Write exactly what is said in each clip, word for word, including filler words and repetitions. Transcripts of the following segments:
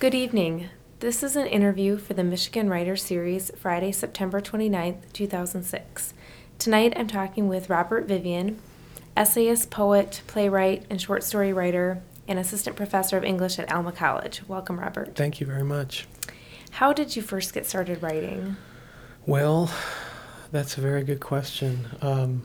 Good evening. This is an interview for the Michigan Writer Series, Friday, September twenty-ninth, two thousand six. Tonight I'm talking with Robert Vivian, essayist, poet, playwright, and short story writer, and assistant professor of English at Alma College. Welcome, Robert. Thank you very much. How did you first get started writing? Well, that's a very good question. Um,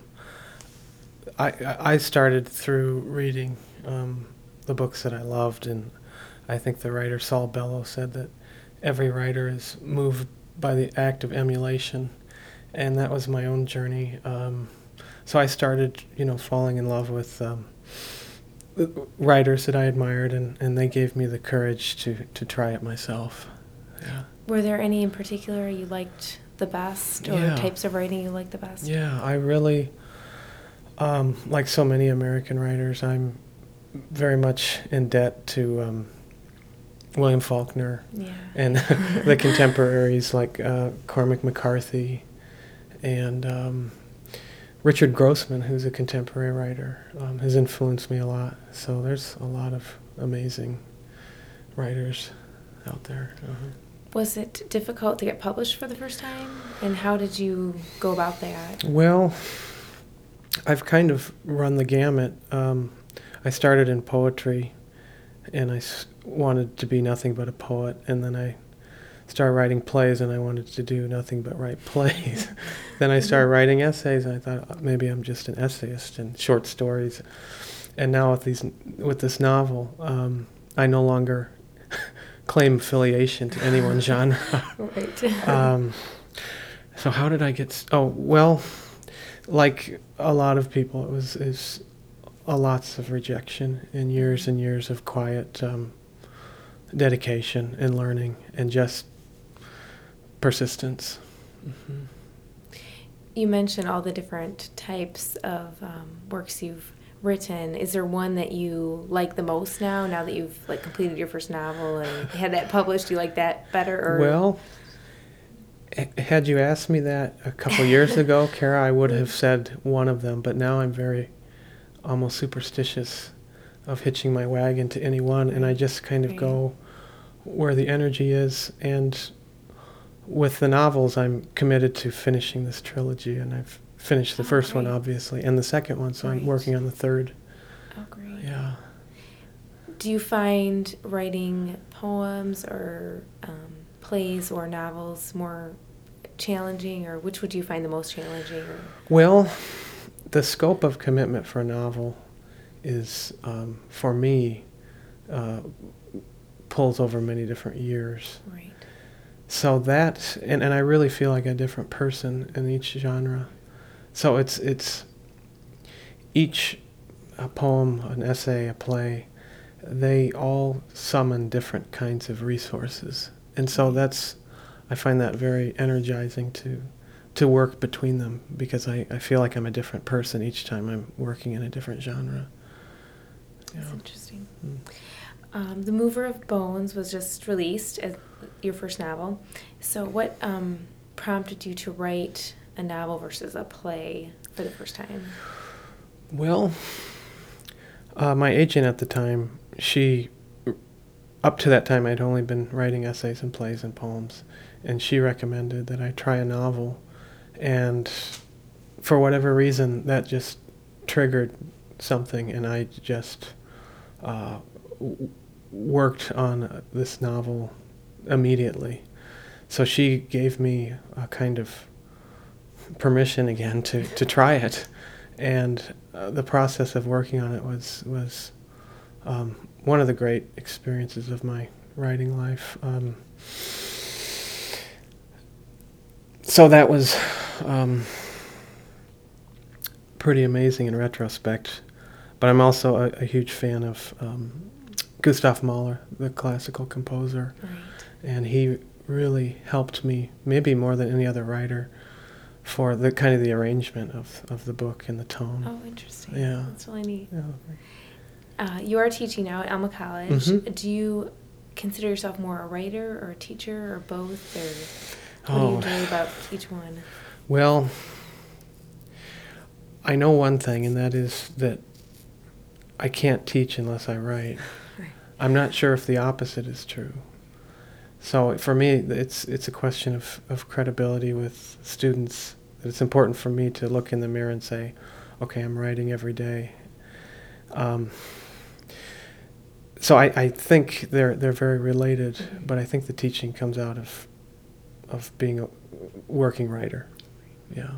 I, I started through reading um, the books that I loved, and I think the writer Saul Bellow said that every writer is moved by the act of emulation, and that was my own journey. Um, so I started, you know, falling in love with um, writers that I admired, and, and they gave me the courage to, to try it myself. Yeah. Were there any in particular you liked the best, or Yeah. types of writing you liked the best? Yeah, I really, um, like so many American writers, I'm very much in debt to um, William Faulkner Yeah. and the contemporaries like uh, Cormac McCarthy and um, Richard Grossman, who's a contemporary writer, um, has influenced me a lot. So there's a lot of amazing writers out there. Uh-huh. Was it difficult to get published for the first time? And how did you go about that? Well, I've kind of run the gamut. Um, I started in poetry, and I s- wanted to be nothing but a poet, and then I started writing plays, and I wanted to do nothing but write plays. Then I started writing essays, and I thought maybe I'm just an essayist and short stories. And now with these, with this novel, um, I no longer claim affiliation to any one genre. Right. um, so how did I get? S- oh well, like a lot of people, it was is a lots of rejection and years and years of quiet um, dedication and learning and just persistence. Mm-hmm. You mentioned all the different types of um, works you've written. Is there one that you like the most now, now that you've like completed your first novel and had that published? Do you like that better? Or Well, h- had you asked me that a couple years ago, Kara, I would have said one of them, but now I'm very almost superstitious of hitching my wagon to any one, and I just kind of Right. go where the energy is. And with the novels, I'm committed to finishing this trilogy, and I've finished the Oh, first one, great. obviously, and the second one, so I'm Right. working on the third. Oh, great. Yeah. Do you find writing poems or um, plays or novels more challenging, or which would you find the most challenging? Or? Well, the scope of commitment for a novel is, um, for me, uh, pulls over many different years. Right. So that, and, and I really feel like a different person in each genre. So it's it's each a poem, an essay, a play, they all summon different kinds of resources. And so that's, I find that very energizing to to work between them, because I, I feel like I'm a different person each time I'm working in a different genre. That's Yeah. interesting. Mm. Um, The Mover of Bones was just released as your first novel. So what um, prompted you to write a novel versus a play for the first time? Well, uh, my agent at the time, she, up to that time, I'd only been writing essays and plays and poems, and she recommended that I try a novel. And for whatever reason, that just triggered something, and I just uh, w- worked on this novel immediately. So she gave me a kind of permission again to, to try it. And uh, the process of working on it was was um, one of the great experiences of my writing life. Um, so that was um, pretty amazing in retrospect. But I'm also a, a huge fan of um, Gustav Mahler, the classical composer, Right. and he really helped me, maybe more than any other writer, for the kind of the arrangement of, of the book and the tone. Oh, interesting. Yeah. That's really neat. Yeah. Uh, you are teaching now at Alma College. Mhm. Do you consider yourself more a writer or a teacher or both? Or what Oh, do you enjoy about each one? well, I know one thing, and that is that I can't teach unless I write. Right. I'm not sure if the opposite is true. So for me, it's it's a question of, of credibility with students. It's important for me to look in the mirror and say, okay, I'm writing every day. Um, so I, I think they're they're very related, mm-hmm. but I think the teaching comes out of of being a working writer. Yeah.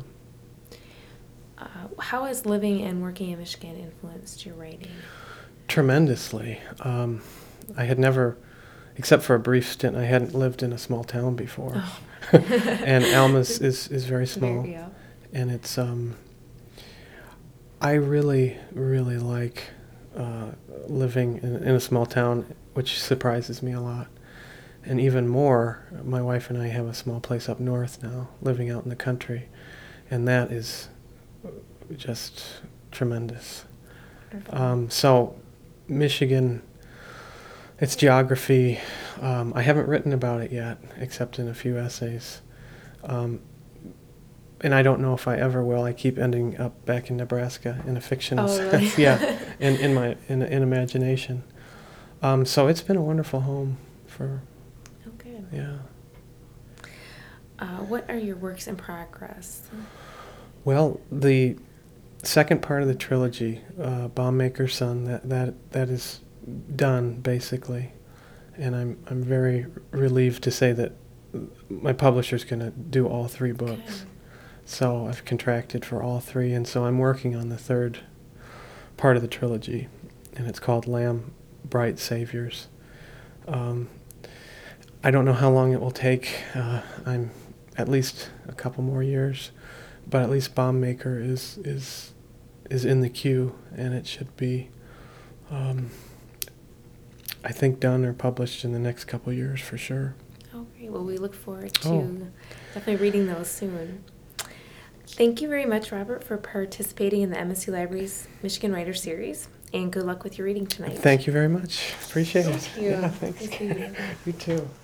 Uh, how has living and working in Michigan influenced your writing? Tremendously. Um, I had never, except for a brief stint, I hadn't lived in a small town before. Oh. And Alma is, is, is very small. Very, yeah. And it's, um, I really, really like uh, living in, in a small town, which surprises me a lot. And even more, my wife and I have a small place up north now, living out in the country. And that is just tremendous. Um, so Michigan, its geography, um, I haven't written about it yet, except in a few essays. Um, and I don't know if I ever will. I keep ending up back in Nebraska in a fictional oh, sense. Really? Yeah, in, in my in, in imagination. Um, so it's been a wonderful home for. Oh, good. Yeah. Uh, what are your works in progress? Well, the second part of the trilogy, uh, Bombmaker's Son, that, that that is done basically, and I'm I'm very relieved to say that my publisher's going to do all three books. Okay. So I've contracted for all three, and so I'm working on the third part of the trilogy, and it's called Lamb, Bright Saviors. Um, I don't know how long it will take. Uh, I'm at least a couple more years, but at least Bombmaker is is is in the queue, and it should be, um, I think, done or published in the next couple years for sure. Oh, great. Well, we look forward to oh. definitely reading those soon. Thank you very much, Robert, for participating in the M S U Library's Michigan Writer Series, and good luck with your reading tonight. Thank you very much. Appreciate it. Thank you. Yeah, thanks. Thank you. You too.